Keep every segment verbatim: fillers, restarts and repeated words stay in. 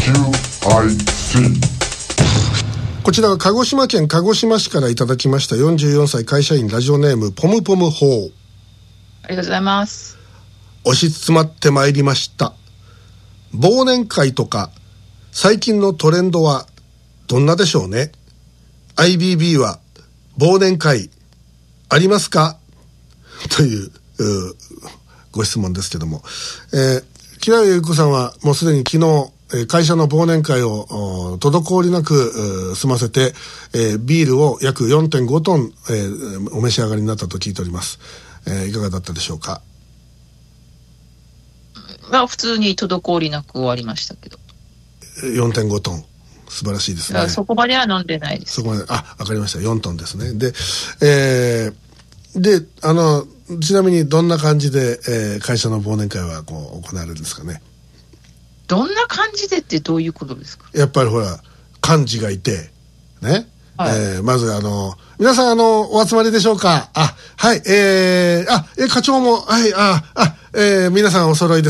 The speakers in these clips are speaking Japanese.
キューアイシー。 こちらは鹿児島県鹿児島市からいただきましたよんじゅうよんさい会社員ラジオネームポムポムホー。 ありがとうございます。 押し詰まってまいりました。忘年会とか最近のトレンドはどんなでしょうね。 アイビービー は忘年会ありますかという、うご質問ですけども、えー、木田由子さんはもうすでに昨日会社の忘年会を滞りなく済ませて、えー、ビールを約 よんてんご トン、えー、お召し上がりになったと聞いております。えー、いかがだったでしょうか。 まあ、普通に滞りなく終わりましたけど。 よんてんご トン素晴らしいですね。 そこまでは飲んでないです。 そこまで、あ、わかりました。よんトンですね。で、えー、で、あのちなみにどんな感じで、えー、会社の忘年会はこう行われるんですかね。 どんな感じでってどういうことですか。 やっぱりほら幹事がいてね、はい、えー、まずあの皆さんあのお集まりでしょうか。あ、はい、えー、あ、え課長も、はい、あ、あ、えー、皆さんお揃いです。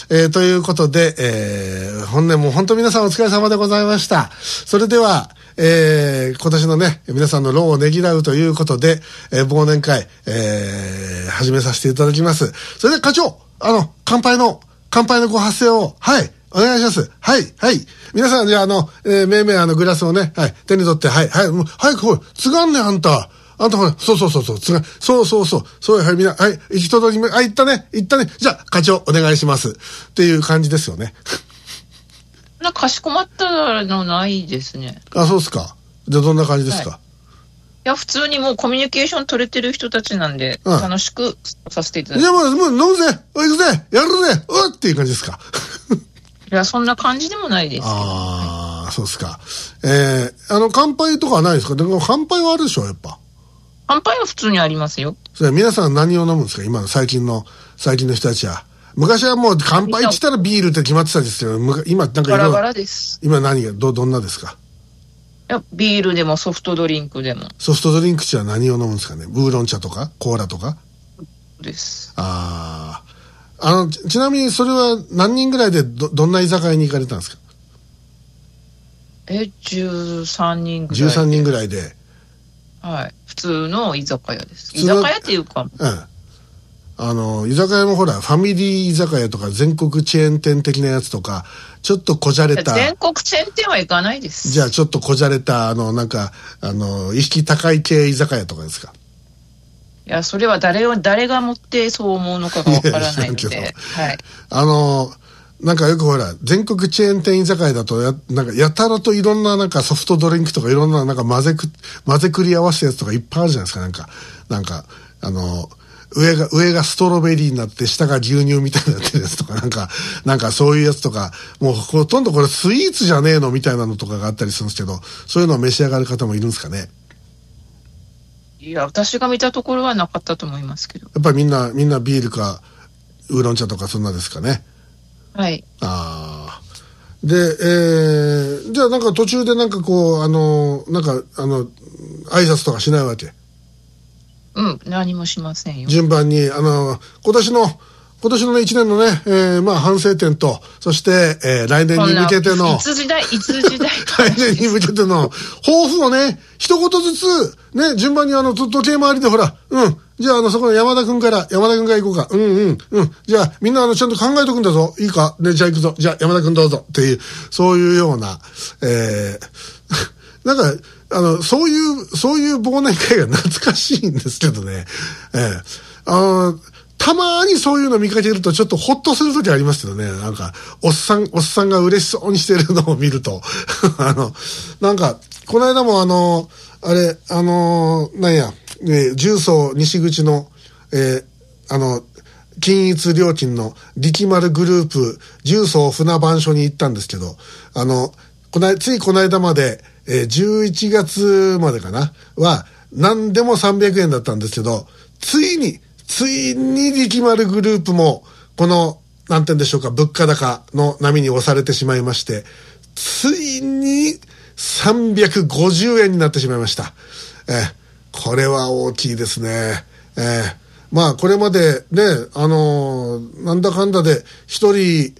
えー、ということで、えー、本年も本当皆さんお疲れ様でございました。それでは、えー、今年のね、皆さんの労をねぎらうということで、えー、忘年会、えー、始めさせていただきます。それで課長、あの、乾杯の、乾杯のご発声を、はい、お願いします。はい、はい。皆さん、じゃあ、あの、えー、めいめいあの、グラスをね、はい、手に取って、はい、はい、もう早くほら、つがんね、あんた。あんたほら、そうそうそうそう、つが、そうそうそう、そう、はい、みんな、はい、行き届きめ、あ、行ったね、行ったね。じゃあ、課長、お願いします。っていう感じですよね。 な、かしこまったのないですね。 あ、そうですか。じゃあ、どんな感じですか。はい、 いや、普通にもうコミュニケーション取れてる人たちなんで、うん、楽しくさせていただきます。 いや、もう、もう飲むぜ、行くぜ、やるぜ、うっていう感じですか。 いや、そんな感じでもないですけど。 ああ、はい、そうですか。えー、あの、乾杯とかはないですか。でも乾杯はあるでしょ、やっぱ。 乾杯は普通にありますよ。 それ皆さん何を飲むんですか、今の最近の、最近の人たちは。昔はもう乾杯って言ったらビールって決まってたんですけど、今なんかバラバラです。 今何が、ど、どんなですか。 いや、ビールでもソフトドリンクでも。 ソフトドリンク茶は何を飲むんですかね。ウーロン茶とかコーラとかです。 ああ。あの ち, ちなみにそれは何人ぐらいで ど, どんな居酒屋に行かれたんですか。 え、じゅうさんにんぐらいで。 じゅうさんにんぐらいで。 はい。普通の居酒屋です。居酒屋っていうか。 うん。あの、居酒屋もほら、ファミリー居酒屋とか全国チェーン店的なやつとか、ちょっとこじゃれた。 全国チェーン店は行かないです。 じゃあちょっとこじゃれた、あの、なんか、あの、意識高い系居酒屋とかですか。 いや、それは誰を、誰が持ってそう思うのかがわからないので。はい。 あの、なんかよくほら、全国チェーン店居酒屋だとや、なんかやたらといろんななんかソフトドリンクとかいろんななんか混ぜく、混ぜくり合わせたやつとかいっぱいあるじゃないですか。なんか、なんか、あの、上が、上がストロベリーになって下が牛乳みたいになってるやつとか、なんか、なんかそういうやつとか、もうほとんどこれスイーツじゃねえのみたいなのとかがあったりするんですけど、そういうのを召し上がる方もいるんですかね。 いや、私が見たところはなかったと思いますけど。 やっぱりみんな、みんなビールか、ウーロン茶とかそんなですかね。 はい。 ああ。で、えー、じゃあなんか途中でなんかこう、あの、なんか、あの、挨拶とかしないわけ。 うん、何もしませんよ。 順番に、あの、今年の、今年のね、一年のね、えー、まあ反省点と、そして、えー、来年に向けての、 いつ時代、いつ時代。 来年に向けての、抱負をね、一言ずつ、ね、順番にあの、時計回りでほら、うん、じゃああの、そこの山田くんから、山田くんから行こうか。うんうん、うん。じゃあ、みんなあの、ちゃんと考えとくんだぞ。いいかね、じゃあ行くぞ。じゃあ山田くんどうぞ。っていう、そういうような、えー、なんか、あの、そういう、そういう忘年会が懐かしいんですけどね。えー、あの、たまにそういうの見かけるとちょっとホッとするときありますけどね。なんか、おっさん、おっさんが嬉しそうにしてるのを見ると。あの、なんか、この間もあの、あれ、あの、なんや、ね、重曹西口の、えー、あの、均一料金の力丸グループ重曹船番所に行ったんですけど、あの、このついこの間まで、えー、じゅういちがつまでかなは何でもさんびゃくえんだったんですけど、ついについに力丸グループもこのなんて言うんでしょうか、物価高の波に押されてしまいまして、ついにさんびゃくごじゅうえんになってしまいました。えー、これは大きいですね。えー、まあこれまでね、あのー、なんだかんだで一人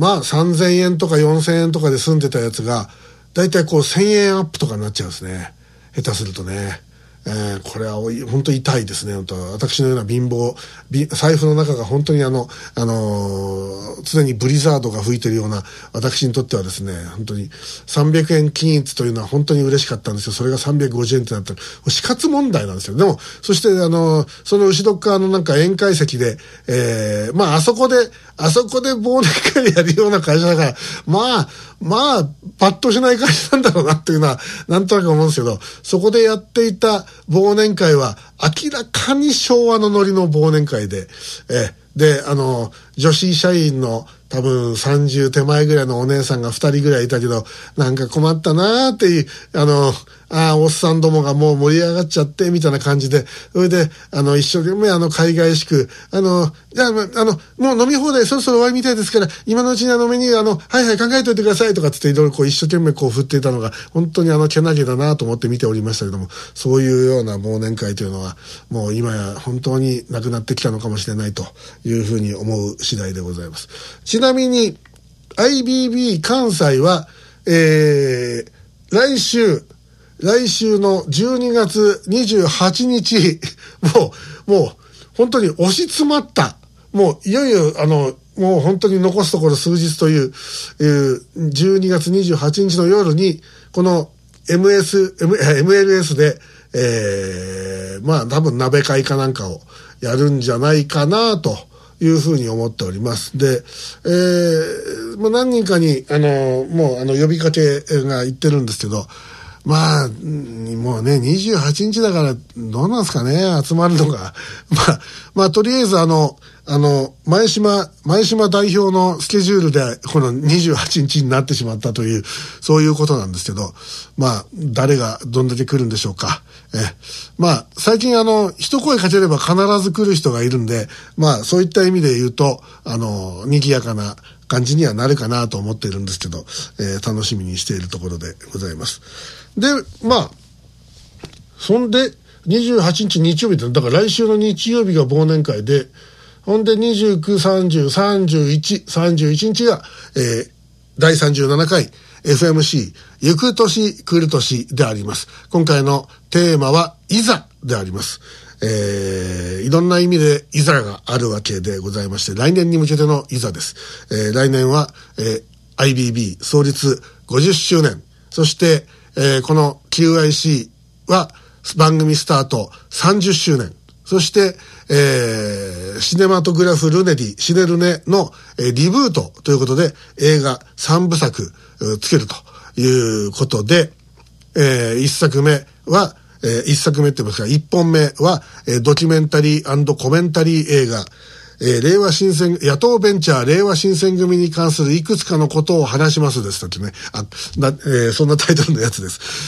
まあさんぜんえんとかよんせんえんとかで済んでたやつがだいたいこうせんえんアップとかになっちゃうんですね、下手するとね。えー、これは本当に痛いですね。本当私のような貧乏財布の中が本当にあの、あのー、常にブリザードが吹いてるような私にとってはですね、本当にさんびゃくえん均一というのは本当に嬉しかったんですよ。それがさんびゃくごじゅうえんってなったら死活問題なんですよ。でもそしてあのー、その後ろ側のなんか宴会席で、えー、まああそこであそこで忘年会やるような会社だからまあまあパッとしない会社なんだろうなっていうのはなんとなく思うんですけど、そこでやっていた忘年会は明らかに昭和のノリの忘年会で、えであの女子社員の多分さんじゅう手前ぐらいのお姉さんがふたりぐらいいたけど、なんか困ったなーっていうあのあおっさんどもがもう盛り上がっちゃってみたいな感じで、それであの一生懸命あの海外しくあのじゃあ、あのもう飲み放題そろそろ終わりみたいですから今のうちにあのメニューあのはいはい考えといてくださいとかっていろいろこう一生懸命こう振っていたのが本当にあのけなげだなと思って見ておりましたけども、そういうような忘年会というのはもう今や本当になくなってきたのかもしれないというふうに思う次第でございます。ちなみに アイビービー 関西は、えー、来週来週のじゅうにがつにじゅうはちにちもうもう本当に押し詰まったもういよいよあのもう本当に残すところ数日という、えー、じゅうにがつにじゅうはちにちの夜にこの エムエス、エムエルエス で、えー、まあ多分鍋会かなんかをやるんじゃないかなというふうに思っております。で、えー、まあ何人かにあのもうあの呼びかけが言ってるんですけど、まあもうねにじゅうはちにちだからどうなんですかね集まるのがまあまあとりあえずあのあの前島前島代表のスケジュールでこのにじゅうはちにちになってしまったというそういうことなんですけど、まあ誰がどんだけ来るんでしょうか。えまあ最近あの一声かければ必ず来る人がいるんで、まあそういった意味で言うとあの賑やかな感じにはなるかなと思っているんですけど、えー、楽しみにしているところでございます。でまあそんでにじゅうはちにち日曜日だから来週の日曜日が忘年会で、ほんでにじゅうく、さんじゅう、さんじゅういち、さんじゅういちにちが、えー、だいさんじゅうななかい エフエムシー 行く年来る年であります。今回のテーマはいざであります。えー、いろんな意味でいざがあるわけでございまして、来年に向けてのいざです。えー、来年は、えー、アイビービー 創立ごじゅっしゅうねん、そして、えー、この キューアイシー は番組スタートさんじゅっしゅうねん、そして、えー、シネマトグラフルネディシネルネの、えー、リブートということで映画さんぶさくつけるということで、えー、いっさくめは、えー、いっさくめって言いますかいっぽんめは、えー、ドキュメンタリー&コメンタリー映画、えー、令和新選野党ベンチャー令和新選組に関するいくつかのことを話しますですとね、あな、えー、そんなタイトルのやつです。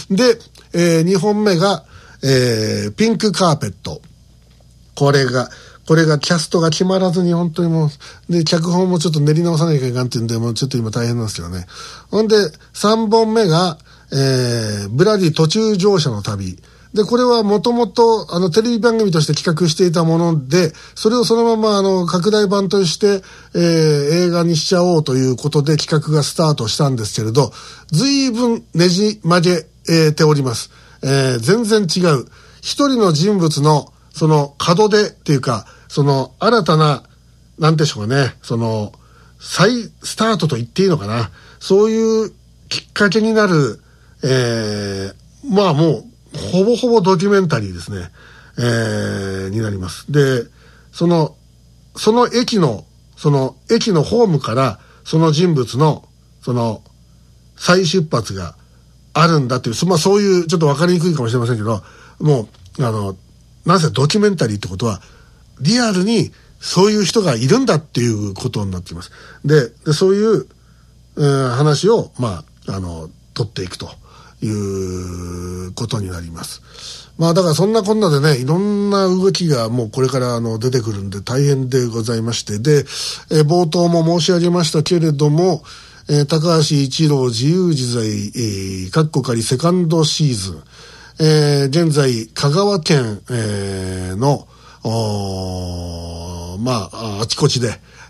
で、えー、にほんめが、えー、ピンクカーペット。これが、これがキャストが決まらずに本当にもう、で、脚本もちょっと練り直さなきゃいけないっていうんで、もうちょっと今大変なんですけどね。ほんで、さんぼんめが、えー、ブラディ途中乗車の旅。で、これはもともと、あの、テレビ番組として企画していたもので、それをそのまま、あの、拡大版として、えー、映画にしちゃおうということで企画がスタートしたんですけれど、随分ねじ曲げ、えー、ております。えー、全然違う。一人の人物の、その門出っていうか、その新たな、なんでしょうかね、その、再スタートと言っていいのかな。そういうきっかけになる、えー、まあもう、ほぼほぼドキュメンタリーですね。えー、になります。で、その、その駅の、その駅のホームから、その人物の、その、再出発があるんだっていう、まあそういう、ちょっとわかりにくいかもしれませんけど、もう、あの、なぜドキュメンタリーってことはリアルにそういう人がいるんだっていうことになっています。で、でそういう、えー、話をまああの取っていくということになります。まあだからそんなこんなでね、いろんな動きがもうこれからあの出てくるんで大変でございまして、で、えー、冒頭も申し上げましたけれども、えー、高橋一郎自由自在、えー、かっこかりセカンドシーズン。えー、現在香川県、えー、のまああちこちで、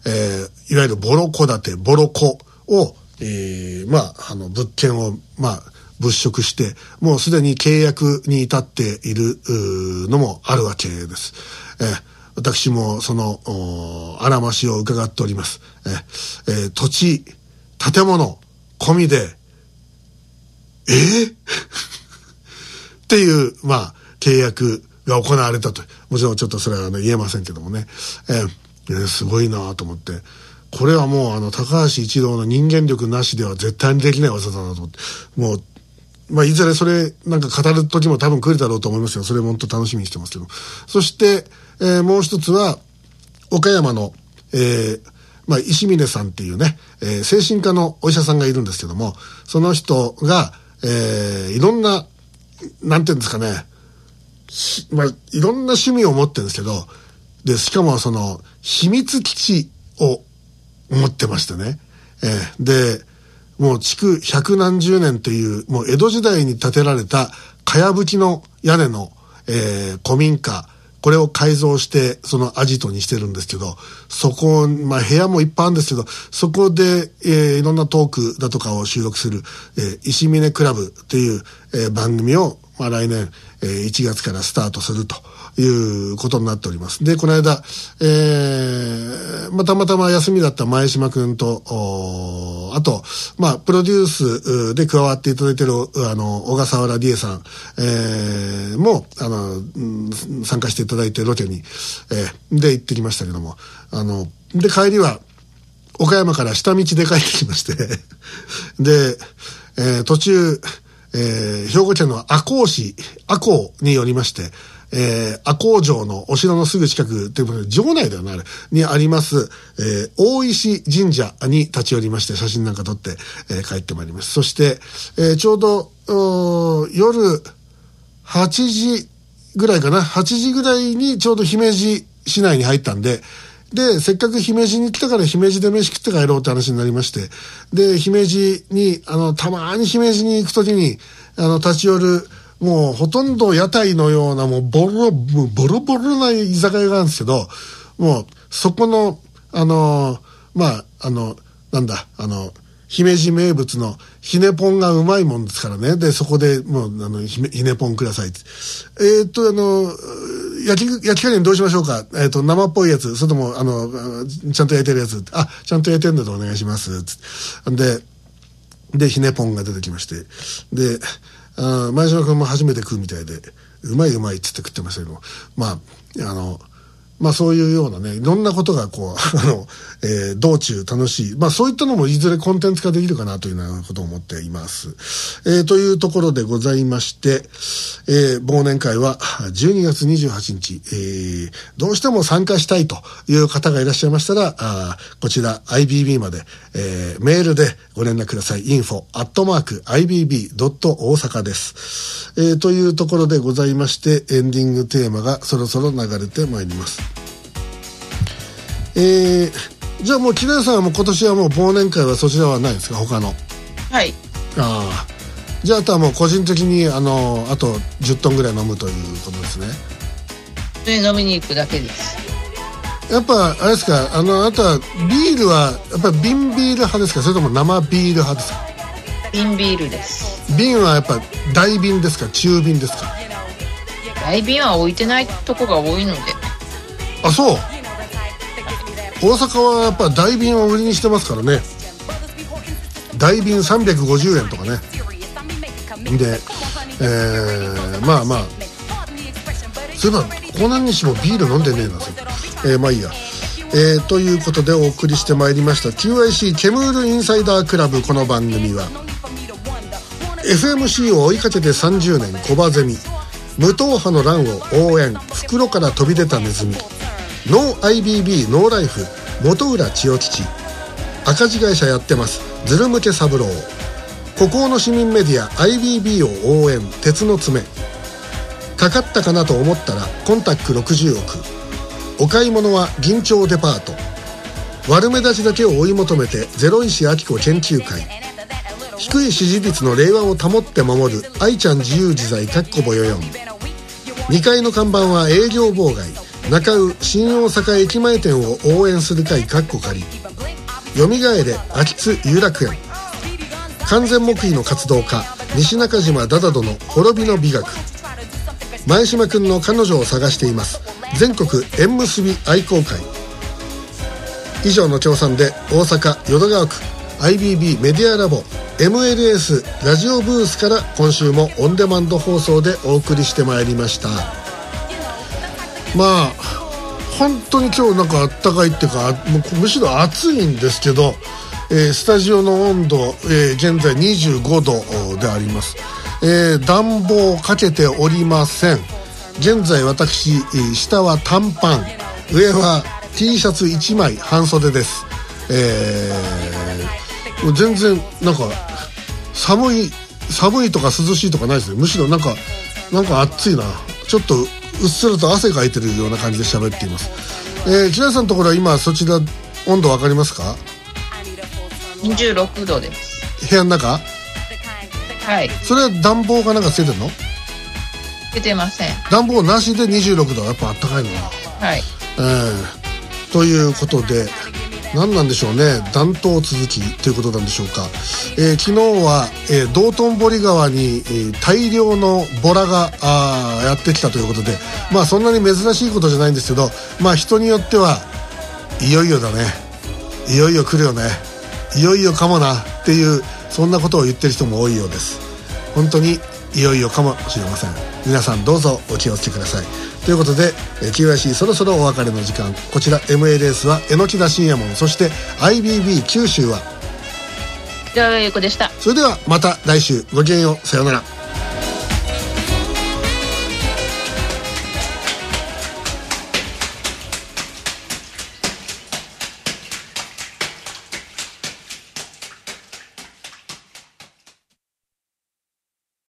えー、いわゆるボロ戸建て、ボロ戸を、えー、まあ、あの、物件を、まあ、物色して、もうすでに契約に至っているのもあるわけです。えー、私もその、あらましを伺っております。えーえー、土地、建物、込みで、えー、っていう、まあ、契約が行われたと。もちろんちょっとそれは、ね、言えませんけどもね。えーえー、すごいなと思って。これはもうあの高橋一郎の人間力なしでは絶対にできない技だなと思って。もう、まあいずれそれなんか語る時も多分来るだろうと思いますよ。それも本当楽しみにしてますけど。そして、えー、もう一つは、岡山の、えー、まあ石峰さんっていうね、えー、精神科のお医者さんがいるんですけども、その人が、えー、いろんな、なんていうんですかね、まあいろんな趣味を持ってるんですけど、で、しかもその、秘密基地を持ってましてね。えー、で、もう築百何十年という、もう江戸時代に建てられた、かやぶきの屋根の、えー、古民家、これを改造して、そのアジトにしてるんですけど、そこ、まあ部屋もいっぱいあるんですけど、そこで、えー、いろんなトークだとかを収録する、えー、石峰クラブっていう、えー、番組を、まあ来年、えー、いちがつからスタートするということになっております。で、この間、えー、まあ、たまたま休みだった前島くんと、あと、まあ、プロデュースで加わっていただいている、あの、小笠原理恵さん、えー、も、あの、参加していただいてロケに、えー、で行ってきましたけども、あの、で、帰りは、岡山から下道で帰ってきましてで、えー、途中、えー、兵庫県の赤穂市、赤穂によりまして、えー、赤穂城のお城のすぐ近くということで、城内ではなる、にあります、えー、大石神社に立ち寄りまして、写真なんか撮って、えー、帰ってまいります。そして、えー、ちょうど、夜はちじぐらいかな、はちじぐらいにちょうど姫路市内に入ったんで、で、せっかく姫路に来たから姫路で飯食って帰ろうって話になりまして、で、姫路に、あの、たまに姫路に行くときに、あの、立ち寄る、もうほとんど屋台のような、もうボロ、もうボロボロな居酒屋があるんですけど、もう、そこの、あの、まあ、あの、なんだ、あの、姫路名物のひねポンがうまいもんですからね。で、そこでもう、あの、ひねポンくださいって。えー、っと、あの、焼き、焼き加減どうしましょうか。えー、っと、生っぽいやつ、それとも、あの、ちゃんと焼いてるやつ。あ、ちゃんと焼いてるんだとお願いします。つで、で、ひねポンが出てきまして。で、あ前島君も初めて食うみたいで、うまいうまいっつって食ってましたけど、まあ、あの、まあそういうようなね、いろんなことがこう、あの、えー、道中楽しい。まあそういったのもいずれコンテンツ化できるかなというようなことを思っています。えー、というところでございまして、えー、忘年会はじゅうにがつにじゅうはちにち、えー、どうしても参加したいという方がいらっしゃいましたら、あこちら アイビービー まで、えー、メールでご連絡ください。インフォ アットマーク アイビービー ドット 大阪です。えー、というところでございまして、エンディングテーマがそろそろ流れてまいります。えー、じゃあもう木田さんはもう今年はもう忘年会はそちらはないですか、他の。 はい。 ああ、じゃああとはもう個人的にあのあとじゅっトンぐらい飲むということですね。 で飲みに行くだけです。 やっぱあれですか、あのあとはビールはやっぱり瓶ビール派ですか、それとも生ビール派ですか。 瓶ビールです。 瓶はやっぱ大瓶ですか、中瓶ですか。 大瓶は置いてないとこが多いので。 あ、そう。大阪はやっぱ大瓶を売りにしてますからね。大瓶さんびゃくごじゅうえんとかね。で、えー、まあまあそういえばこんなにしもビール飲んでねえな、えー、まあいいや、えー、ということでお送りしてまいりました キューアイシー ケムールインサイダークラブ。この番組は エフエムシー を追いかけてさんじゅうねんコバゼミ、無党派の乱を応援、袋から飛び出たネズミ、ノー アイビービー ノーライフ、元浦千代吉、赤字会社やってます、ズル向け三郎、孤高の市民メディア アイビービー を応援、鉄の爪、かかったかなと思ったらコンタックろくじゅうおく、お買い物は銀町デパート、悪目立ちだけを追い求めてゼロ石明子研究会、低い支持率の令和を保って守る愛ちゃん自由自在かっこぼよよん、にかいの看板は営業妨害、 中尾新大阪駅前店を応援する会かっこ仮、よみがえれ秋津遊楽園、完全黙秘の活動家西中島ダダドの滅びの美学、前島くんの彼女を探しています全国縁結び愛好会。以上の協賛で大阪淀川区 アイビービー メディアラボ エムエルエス ラジオブースから今週もオンデマンド放送でお送りしてまいりました。まあ本当に今日なんかあったかいっていうか、むしろ暑いんですけど、えー、スタジオの温度、えー、現在にじゅうごどであります。えー、暖房かけておりません。現在私、下は短パン、上は T シャツいちまい半袖です。えー、全然なんか寒い寒いとか涼しいとかないですね。むしろなんかなんか暑いな、ちょっとうっすらと汗かいてるような感じで喋っています。えー、木田さんのところは今そちら温度わかりますか？ にじゅうろくどです。 部屋の中？ はい。 それは暖房かなんかつけてるの？ つけてません。 暖房なしでにじゅうろくど、やっぱあったかいな。 はい。 えー、ということで何なんでしょうね、暖冬続きということなんでしょうか。えー、昨日は、えー、道頓堀川に、えー、大量のボラがあやってきたということで、まあそんなに珍しいことじゃないんですけど、まあ人によってはいよいよだね、いよいよ来るよね、いよいよかもなっていう、そんなことを言ってる人も多いようです。本当にいよいよかもしれません。皆さんどうぞお気をつけください。ということで キューアイシー そろそろお別れの時間。こちら エムエルエス は榎田信也門、そして アイビービー 九州はじゃあゆうこでした。 それではまた来週、ごきげんよう、さようなら。